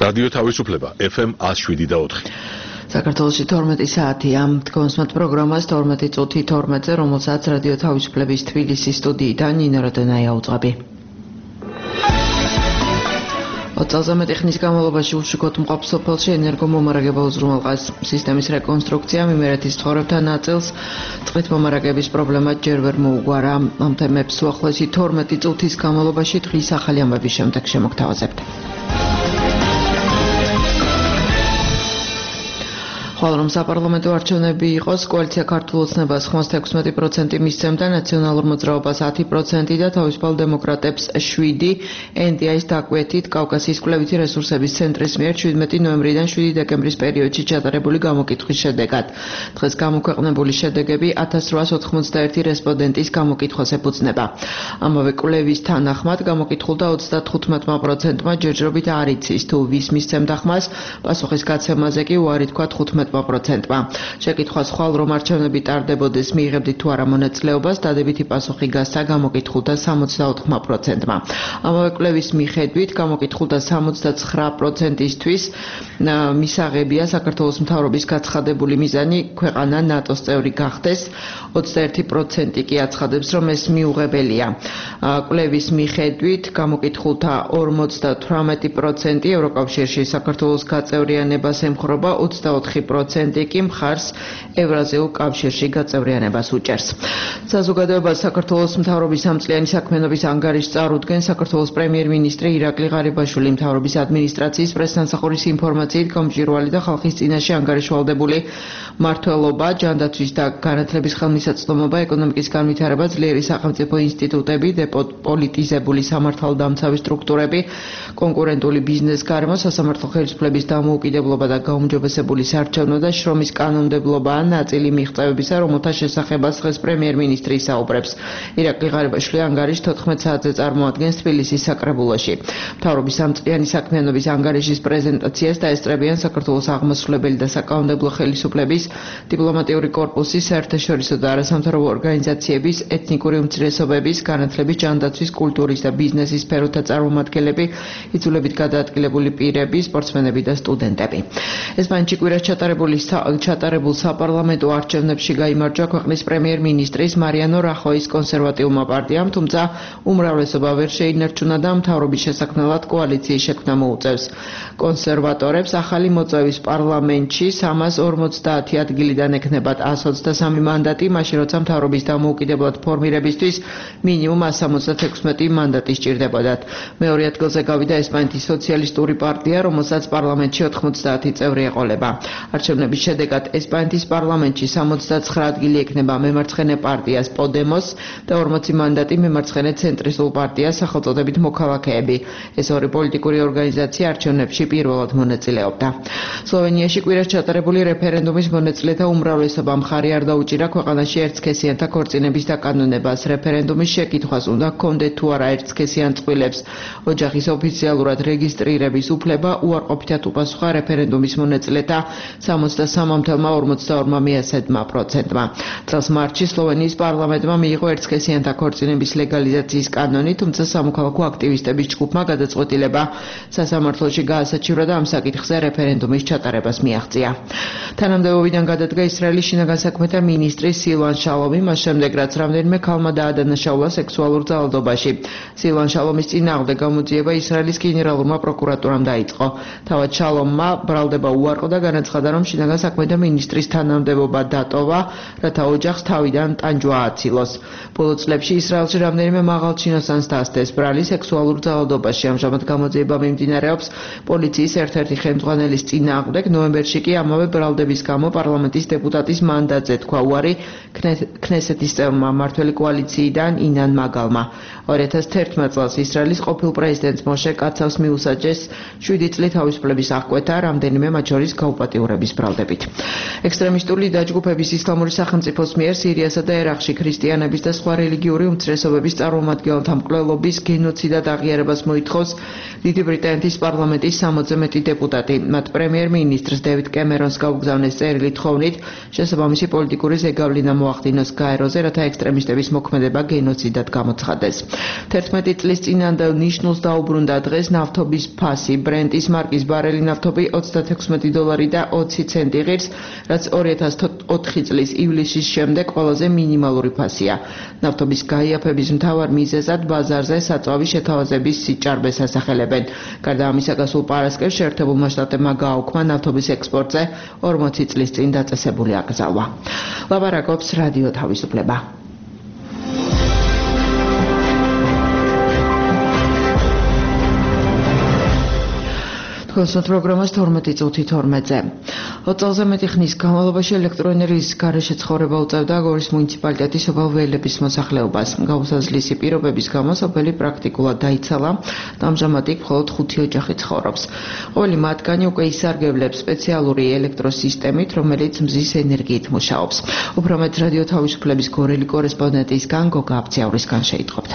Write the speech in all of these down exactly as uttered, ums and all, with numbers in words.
რადიო თავისუფლება ეფ ემ ათს შვიდი და ოთხი. საქართველოში თორმეტი საათია. Თქვენსმოთ პროგრამას თორმეტი წუთი თორმეტზე, რომელსაც რადიო თავისუფლების თბილისის სტუდიიდან ნინო როდონაია უძღვები. ოც წელზე მეტი ხნის განმავლობაში უშუქოდ მყოფ სოფელში ენერგომომარაგება უზრუნველყას. სისტემის რეკონსტრუქციამ იმერეთის ცხოვრებთან ნაწილს წყლით მომარაგების პრობლემა ჯერ ვერ მოუგვარა. ამ თემებს უახლოესი თორმეტი წუთის განმავლობაში დღის ახალი ამბების შემდეგ შემოგთავაზებთ. ხვალ რომ საპარლამენტო არჩევნები იყოს, კოალიცია ქართულ ოცნებას ხმას თექვსმეტი პროცენტი მისცემდა, ნაციონალურ მოძრაობას ათი პროცენტი და თავისუფალ დემოკრატებს შვიდი. ენ დი აის დაკვეთით, კავკასიის კვლევითი რესურსების ცენტრის მიერ შვიდმეტი ნოემბრიდან შვიდი დეკემბრის პერიოდში ჩატარებული გამოკითხვის შედეგად. დღეს გამოქვეყნებული შედეგები ათას რვაას ოთხმოცდაერთი რესპონდენტის გამოკითხვას ეფუძნება. ამავე კვლევის თანახმად გამოკითხულთა ოცდათხუთმეტმა პროცენტმა ჯერჯერობით არ იცის, თუ ვის მისცემდა ხმას, პასუხის გაცემაზე კი უარი თქვა თხუთმეტ პროცენტმა. შეკითხვას ხვალ რომ არჩევნები ტარდებოდეს, მიიღებდით თუ არა მონაწილეობას, დადებითი პასუხი გასცა გამოკითხულთა სამოცდაოთხ პროცენტმა. ამავე კვლევის მიხედვით, გამოკითხულთა სამოცდაცხრა პროცენტისთვის მისაღებია საქართველოს მთავრობის გაცხადებული მიზანი ქვეყანა ნატოს წევრი გახდეს. ოცდაერთი პროცენტი კი აცხადებს, რომ ეს მიუღებელია. კვლევის მიხედვით, გამოკითხულთა ორმოცდათვრამეტი პროცენტი ევროკავშირში საქართველოს გაწევრიანებას ემხრობა, ოცდაოთხი პროცენტი კი მხარს ევრაზიულ კავშირში გაწევრიანებას უჭერს. საზოგადოებას საქართველოს მთავრობის სამწლიანი საქმიანობის ანგარიშს წარუდგენ საქართველოს პრემიერ-მინისტრი ირაკლი ღარიბაშვილი. მთავრობის ადმინისტრაციის პრესსამსახურის ინფორმაციით, გამჭვირვალე და ხალხის წინაშე ანგარიშვალდებული მმართველობა, ჯანდაცვის და განათლების ხელმისაწვდომობა, ეკონომიკის განვითარება, ძლიერი სახელმწიფო ინსტიტუტები, დეპოლიტიზებული სამართალდამცავი სტრუქტურები, კონკურენტული ბიზნეს გარემო, სასამართლო ხელისუფლების დამოუკიდებლობა და გაუმჯობესებული საარჩევნო და შრომის კანონმდებლობაა ნაწილი მიღწევებისა, რომელთა შესახებაც დღეს პრემიერ-მინისტრი ისაუბრებს. ირაკლი ღარიბაშვილი ანგარიშს თოთხმეტ საათზე წარმოადგენს თბილისის საკრებულოში. მთავრობის სამწლიანი საქმიანობის ანგარიშის პრეზენტაციას დაესწრებიან საქართველოს აღმასრულებელი და საკანონმდებლო ხელისუფლების, დიპლომატიური კორპუსის, საერთაშორისო და არასამთავრობო ორგანიზაციების, ეთნიკური უმცირესობების, განათლების, ჯანდაცვის, კულტურის და ბიზნესის სფეროთა წარმომადგენლები, იძულებით გადაადგილებული პირები, სპორტსმენები და სტუდენტები. ესპანეთში კვირას ჩატარებულ საპარლამენტო არჩევნებში გაიმარჯვა ქვეყნის პრემიერ-მინისტრის მარიანო რახოის კონსერვატიულმა პარტიამ, თუმცა უმრავლესობა ვერ შეინარჩუნა და მთავრობის შესაქმნელად კოალიციის შექმნა მოუწევს. კონსერვატორებს ახალი მოწვევის პარლამენტში სამას ორმოცდაათი ადგილიდან ექნებათ ას ოცდასამი მანდატი, მაშინ როცა მთავრობის დამოუკიდებლად ფორმირებისთვის მინიმუმ ას სამოცდათექვსმეტი მანდატი სჭირდებოდათ. მეორე ადგილზე გავიდა ესპანეთის სოციალისტური პარტია, რომელსაც პარლამენტში ოთხმოცდაათი წევრი ეყოლება. არჩევნების შედეგად ესპანეთის პარლამენტში სამოცდაცხრა ადგილი ექნება მემარცხენე პარტიას პოდემოს და ორმოცი მანდატი მემარცხენე ცენტრისტულ პარტიას სახელწოდებით მოქალაქეები. ეს ორი პოლიტიკური ორგანიზაცია არჩევნებში პირველად მონაწილეობდა. სლოვენიაში კვირას ჩატარებული რეფერენდუმის მონაწილეთა უმრავლესობა მხარი არ დაუჭირა ქვეყანაში ერთსქესიანთა ქორწინების დაკანონებას. რეფერენდუმის შეკითხვას უნდა ჰქონდეთ თუ არა ერთსქესიან წყვილებს ოჯახის ოფიციალურად რეგისტრირების უფლება, უარყოფითად უპასუხა რეფერენდუმის მონაწილეთა სამოცდასამმა ორმოცდაორმა მიასედმა პროცენტმა. წელს მარტში სლოვენიის პარლამენტმა მიიღო ერთსქესიანთა ქორწინების ლეგალიზაციის კანონი, თუმცა სამოქალაქო აქტივისტების ჯგუფმა გადაწყვეტილება სასამართლოში გაასაჩივრა და ამ საკითხზე რეფერენდუმის ჩატარებას მიაღწია. თანამდებობიდან გადადგა ისრაელის შინაგან საქმეთა მინისტრი სილვან შალომი, მას შემდეგ რაც რამდენიმე ქალმა დაადანაშაულა სექსუალურ ძალადობაში. სილვან შალომის წინააღმდეგ გამოძიება ისრაელის გენერალურმა პროკურატურამ დაიწყო. თავად შალომმა ბრალდება უარყო და განაცხადა, რომ შინაგან საქმეთა მინისტრის თანამდებობა დატოვა, რათა ოჯახს თავიდან ტანჯვა ააცილოს. ბოლო წლებში ისრაელში რამდენიმე მაღალჩინოსანს დასდეს ბრალი სექსუალურ ძალადობაში. ამჟამად გამოძიება მიმდინარეობს პოლიციის ერთ-ერთი ხელმძღვანელის წინააღმდეგ. ნოემბერში კი ამავე ბრალდების გამო პარლამენტის დეპუტატის მანდატზე თქვა უარი ქნესეთის წევრმა მმართველი კოალიციიდან ინან მაგალმა. ორი ათას თერთმეტ წელს ისრაელის ყოფილ პრეზიდენტს მოშე კაცავს მიუსაჯეს შვიდი წლით თავისუფლების აღკვეთა, რამდენიმე მათ შორის გაუპატიურების მიღების ბრალდებით. ექსტრემისტული დაჯგუფების ისლამური სახელმწიფოს მიერ სირიასა და ერაყში ქრისტიანების და სხვა რელიგიური უმცირესობების წარმომადგენელთა მკვლელობის გენოციდად აღიარებას მოითხოვს დიდი ბრიტანეთის პარლამენტის სამოცზე მეტი დეპუტატი. მათ პრემიერ-მინისტრს დევიდ კემერონს გაუგზავნეს წერილი თხოვნით, შესაბამისი პოლიტიკური ზეგავლენა მოახდინოს გაეროზე, რათა ექსტრემისტების მოქმედება გენოციდად გამოცხადდეს. თერთმეტი წლის წინანდელ ნიშნულს დაუბრუნდა დღეს ნავთობის ფასი. ბრენტის მარკის ბარელი ნავთობი ოცდათექვსმეტი დოლარი და ოცი ცენტი ღირს, რაც ორი ათას ოთხი წლის ივლისის შემდეგ ყველაზე მინიმალური ფასია. ნავთობის გაიაფების მთავარ მიზეზად ბაზარზე საწვავი შეთავაზების სიჭარბეს ასახელებენ. გარდა ამისა, გასულ პარასკევს შეერთებულმა შტატებმა გააუქმა ნავთობის ექსპორტზე ორმოცი წლის წინ დაწესებული აკრძალვა. ლაპარაკობს რადიო თავისუფლება. კონსულტ პროგრამას თორმეტი წუთი თორმეტზე. ოც წელზე მეტი ხნის განმავლობაში ელექტროენერგიის გარეშე ცხოვრება უწევდა გორის მუნიციპალიტეტის სოფელ ველების მოსახლეობას. გაუსაზლისი პირობების გამო სოფელი პრაქტიკულად დაიცალა და ამჟამად იქ მხოლოდ ხუთი ოჯახი ცხოვრობს. ყოველი მათგანი უკვე ისარგებლებს სპეციალური ელექტროსისტემით, რომელიც მზის ენერგიით მუშაობს. უფრო მეტ რადიო თავისუფლების გორელი კორესპონდენტისგან გოგა აბძიავრისგან შეიტყობთ.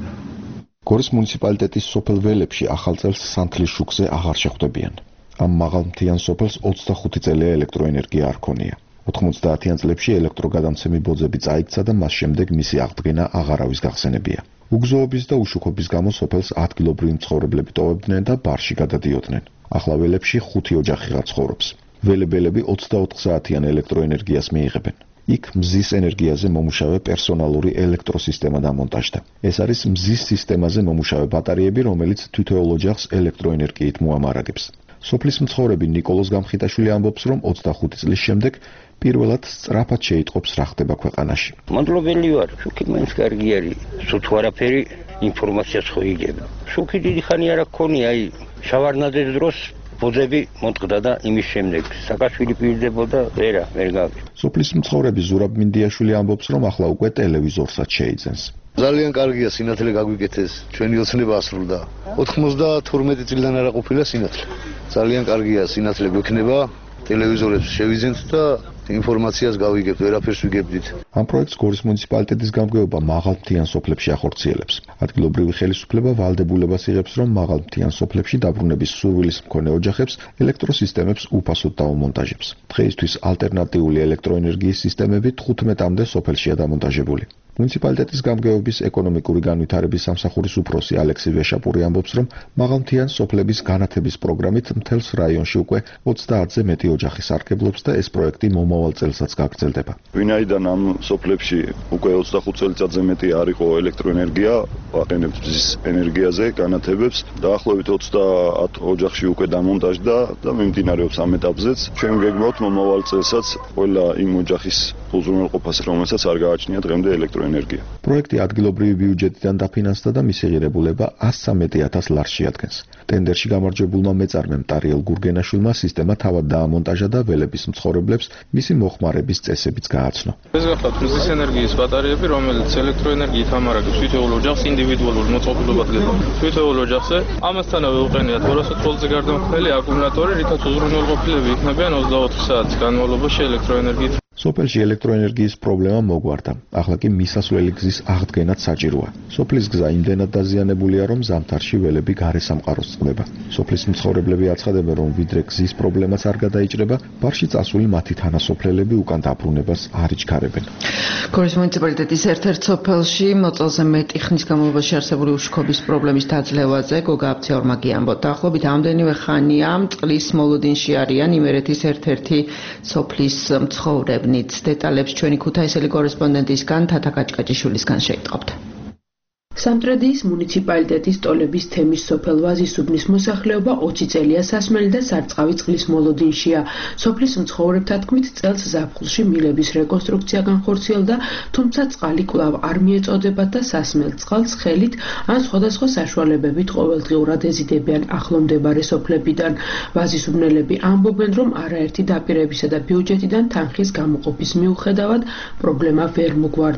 გორის მუნიციპალიტეტის სოფელ ველებში ახალ წელს სანთლის შუქზე აღარ შეხვდებიან. ამ მაღალმთიან სოფელს ოცდახუთი წელია ელექტროენერგია არ ქონია. ოთხმოცდაათიან წლებში ელექტროგადამცემი ბოძები წაიქცა და მას შემდეგ მისი აღდგენა აღარავის გახსენებია. უგზოობის და უშუქობის გამო სოფელს ადგილობრივი მცხოვრებლები ტოვებდნენ და ბარში გადადიოდნენ. ახლა ველებში ხუთი ოჯახიღა ცხოვრობს. ველებელები ოცდაოთხ საათიან ელექტროენერგიას მიიღებენ. იქ მზის ენერგიაზე მომუშავე პერსონალური ელექტროსისტემა დამონტაჟდა. ეს არის მზის სისტემაზე მომუშავე ბატარეები, რომელიც თითოეულ ოჯახს ელექტროენერგიით მოამარაგებს. სოფლის მცხოვრები ნიკოლოზ გამხიტაშვილი ამბობს, რომ ოცდახუთი წლის შემდეგ პირველად სწრაფად შეიტყობს რა ხდება ქვეყანაში. მადლობელი ვარ, შუქი მაინც კარგი არის. სულ არაფერი ინფორმაციას ხო იგებ. შუქი დიდი ხანი არ აქონია, აი შავარნაძის დროს ბოძები მოწყდა და იმის შემდეგ საკაშვილი პირდებოდა ვერა ვერ გავი. სოფლის მცხოვრები ზურაბ მინდიაშვილი ამბობს, რომ ახლა უკვე ტელევიზორსაც შეიძენს. ძალიან კარგია სინათლე გაგვიკეთეს, ჩვენი ოცნება ასრულდა. ოთხმოცდათორმეტი წლიდან არა ყოფილა სინათლე. ძალიან კარგია სინათლე გვექნება, ტელევიზორებს შევიძენთ და ინფორმაციას გავიგებთ, ვერაფერს ვიგებდით. ამ პროექტს გორის მუნიციპალიტეტის გამგეობა მაღალმთიან სოფლებში ახორციელებს. ადგილობრივი ხელისუფლება ვალდებულებას იღებს, რომ მაღალმთიან სოფლებში დაბრუნების სურვილის მქონე ოჯახებს ელექტროსისტემებს უფასოდ დაუმონტაჟებს. დღეისთვის ალტერნატიული ელექტროენერგიის სისტემები თხუთმეტამდე სოფელშია დამონტაჟებული. მუნიციპალიტეტის გამგეობის ეკონომიკური განვითარების სამსახურის უფროსი ალექსი ვეშაპური ამბობს, რომ მაღალმთიან სოფლების განათების პროგრამით მთელს რაიონში უკვე ოცდაათზე მეტი ოჯახი სარგებლობს და ეს პროექტი მომავალ წელსაც გაგრძელდება. ვინაიდან ამ სოფლებში უკვე ოცდახუთ წელიწადზე მეტი არ იყო ელექტროენერგია, ვაყენებთ მზის ენერგიაზე განათებებს, დაახლოებით ოცდაათ ოჯახში უკვე დამონტაჟდა და მიმდინარეობს ამ ეტაპზეც. ჩვენ გეგმავთ მომავალ წელსაც ყველა იმ ოჯახის უზრუნველყოფას, რომელსაც არ გააჩნია დღემდე ელექტროენერგია. პროექტი ადგილობრივი ბიუჯეტიდან დაფინანსდა და მისი ღირებულება ასი სამეტი ათას ლარს შეადგენს. ტენდერში გამარჯვებულმა მეწარმემ ტარიელ გურგენაშვილმა სისტემა თავად დაამონტაჟა და ველების მცხოვრებლებს მისი მოხმარების წესებიც გააცნო. ეს გახლავთ მზის ენერგიის ბატარეები, რომელიც ელექტროენერგიით ამარაგებს თითოეულ ოჯახს ინდივიდუალურ მოწყობილობად გება. თითოეულ ოჯახზე ამასთანავე უყენიათ ორასოც ვოლტზე გარდამქმნელი აკუმულატორი, რითაც უზრუნველყოფილები იქნებიან ოცდაოთხ საათის განმავლობაში ელექტროენერგიით. სოფელში ელექტროენერგიის პრობლემა მოგვარდა. ახლა კი მისასვლელი გზის აღდგენაც საჭიროა. სოფლის გზა იმდენად დაზიანებულია, რომ ზამთარში ველები გარესამყაროს წყდება. სოფლის მცხოვრებლები აცხადებენ, რომ ვიდრე გზის პრობლემაც არ გადაიჭრება, ბარში წასული მათი თანასოფლელები უკან დაბრუნებას არ იჩქარებენ. გორის მუნიციპალიტეტის ერთ-ერთ სოფელში მოწელზე მეტი ხნის განმავლობაში არსებული უშუქობის პრობლემის დაძლევაზე გოგა აბძიავრმა გიამბო. დაახლოებით ამდენივე ხანია წყლის მოლოდინში არიან იმერეთის ერთ-ერთი სოფლის მცხოვრები. დეტალებს ჩვენი ქუთაისელი კორესპონდენტისგან თათა კაჭკაჭიშვილისგან შეიტყობთ. სამტრედიის მუნიციპალიტეტის ტოლების თემის სოფელ ვაზისუბნის მოსახლეობა ოცი წელია სასმელი და სარწყავი წყლის მოლოდინშია. სოფლის მცხოვრებთა თქმით, წელს ზაფხულში მილების რეკონსტრუქცია განხორციელდა, თუმცა წყალი კვლავ არ მიეწოდებათ და სასმელ წყალს ხელით ან სხვადასხვა საშუალებებით ყოველდღიურად ეზიდებიან ახლო მდებარე სოფლებიდან. ვაზისუბნელები ამბობენ, რომ არაერთი დაპირებისა და ბიუჯეტიდან თანხის გამოყოფის მიუხედავად პრობლემა ვერ მოგვარდა.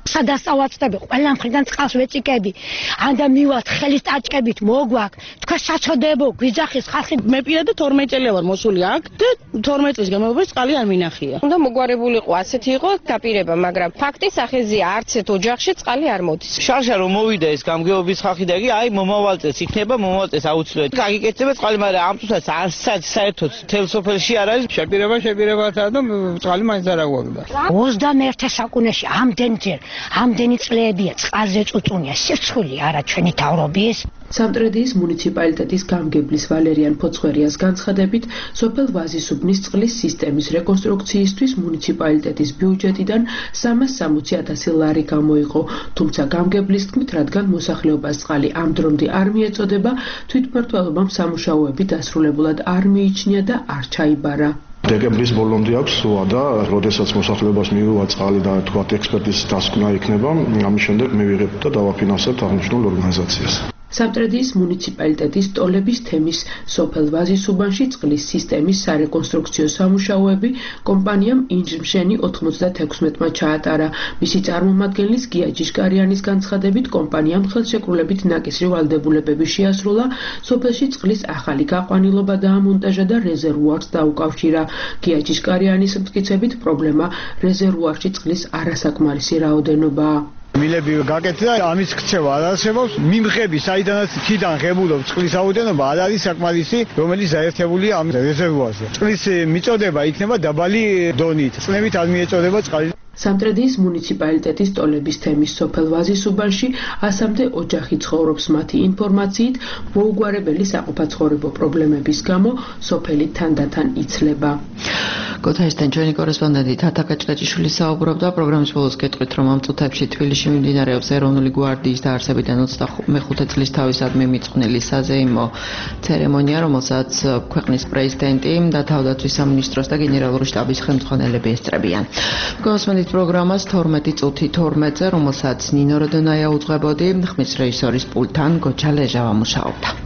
სადასწავლაცდები ყველა მხრიდან წყალს ვეწიკები ანდა მივალთ ხელის ტაჭკებით მოგვაქვს თქვენ საცოდებო გვიძახის ხალხი მე პირადად თორმეტი წელია ვარ მოსული აქ და თორმეტი წლის განმავლობაში წყალი არ მინახია უნდა მოგვარებულიყო ასეთი იყო დაპირება მაგრამ ფაქტი სახეზია არც ერთ ოჯახში წყალი არ მოდის შარშა რომ მოვიდა ეს გამგეობის ხალხი და აი მომავალ წელს იქნება მომავალ წელს აუცილებლად გაგიკეთება წყალი მაგრამ ამ წუთას არცაც საერთოდ თელ სოფელში არ არის შეპირება შეპირებათა და წყალი მაინც არ აგვაქვს ოცდამეერთე საუკუნეში ამდენჯერ ამდენი წლებია წყალზე წუწუნია სირცხული არა ჩვენი თავრობის სამტრედიის მუნიციპალიტეტის გამგებლის ვალერიან ფოცხვერიას განცხადებით სოფელ ვაზისუბნის წყლის სისტემის რეკონსტრუქციისთვის მუნიციპალიტეტის ბიუჯეტიდან სამას სამოცი ათასი ლარი გამოიყო თუმცა გამგებლის თქმით რადგან მოსახლეობას წყალი ამ დრომდე არ მიეწოდება თვითმმართველობამ სამუშაოები დასრულებულად არ მიიჩნია და არ ჩაიბარა დეკემბრის ბოლომდე აქვს ვადა, როდესაც მოსახლეობას მიიღო წყალი და თქვათ ექსპერტიზის დასკვნა იქნება, ამის შემდეგ მივიღებ და დავაფინანსებთ აღნიშნულ ორგანიზაციას. სამტრედიის მუნიციპალიტეტის ტოლების თემის სოფელ ვაზისუბანში წყლის სისტემის სარეკონსტრუქციო სამუშაოები კომპანიამ ინჟმშენი ოთხმოცდათექვსმეტმა ჩაატარა. მისი წარმომადგენლის გია ჯიშკარიანის განცხადებით კომპანიამ ხელშეკრულებით ნაკისრი ვალდებულებები შეასრულა, სოფელში წყლის ახალი გაყვანილობა დაამონტაჟა და რეზერვუარს დაუკავშირა. გია ჯიშკარიანის მტკიცებით პრობლემა რეზერვუარში წყლის არასაკმარისი რაოდენობაა. მილები გაკეთდა ამის ქცევა არ არსებობს მიმღები საიდანაც ქიდან ღებულობს წყლის რაოდენობა არ არის საკმარისი რომელიც დაერთებულია ამ რეზერვუარზე წყლის მიწოდება იქნება დაბალი დონით წნევით არ მიეწოდება წყალი სამტრედიის მუნიციპალიტეტის ტოლების თემის სოფელ ვაზისუბანში ასამდე ოჯახი ცხოვრობს მათი ინფორმაციით მოუგვარებელი საყოფაცხოვრებო პრობლემების გამო სოფელი თანდათან იცლება ქუთაისთან ჩვენი კორესპონდენტი თათა კაჭკაჭიშვილი საუბრობდა პროგრამის ბოლოს კითხვით რომ ამ წუთებში თბილისში მიმდინარეობს ეროვნული გვარდიის დაარსებიდან ოცდამეხუთე წლის თავისადმი მიწყვნილი საზეიმო ცერემონია რომელსაც ქვეყნის პრეზიდენტი და თავდაცვის სამინისტროს და გენერალური შტაბის ხელმძღვანელები ესწრებიან გასვენით პროგრამას თორმეტი წუთი თორმეტზე რომელსაც ნინო როდონაია უძღვებოდი ხმის რეჟისორის პულტთან გოჩა ლეჟავა მუშაობდა